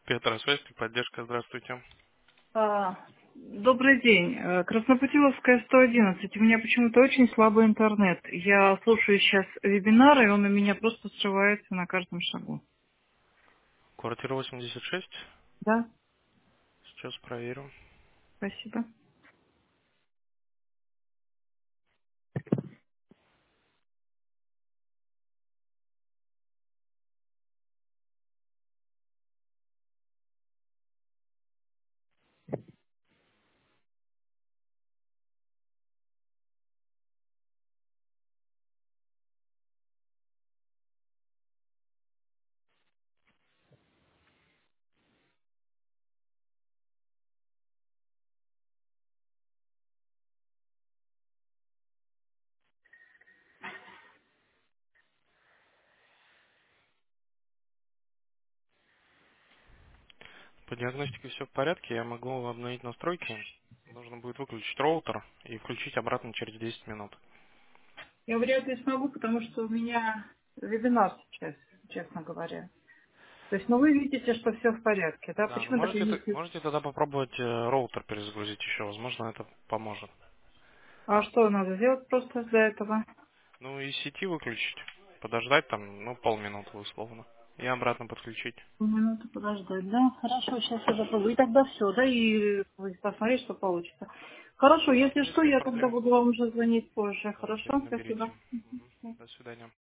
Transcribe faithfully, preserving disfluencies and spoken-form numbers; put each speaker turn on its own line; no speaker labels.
Петра, связь, поддержка, здравствуйте.
А, Добрый день. Э, Краснопутиловская, сто одиннадцать. У меня почему-то очень слабый интернет. Я слушаю сейчас вебинар, и он у меня просто срывается на каждом шагу.
Квартира восемьдесят шесть.
Да,
Сейчас проверю.
спасибо.
По диагностике все в порядке, я могу обновить настройки. Нужно будет выключить роутер и включить обратно через десять минут.
Я вряд ли смогу, потому что у меня вебинар сейчас, честно говоря. То есть, ну вы видите, что все в порядке, да?
Да, ну
Почему тогда
можете, т-
не...
можете тогда попробовать э, роутер перезагрузить еще, возможно, это поможет.
А что надо сделать просто для этого?
Ну и сети выключить, подождать там, ну, полминуты условно, и обратно подключить.
Минуту подождать, да? Хорошо, сейчас я попробую. И тогда все, да, и вы посмотреть, что получится. Хорошо,
Да,
если
без
что,
всех
я тогда
проблем.
буду вам уже звонить позже.
Давайте,
Хорошо,
наберите.
спасибо.
Мгм. До свидания.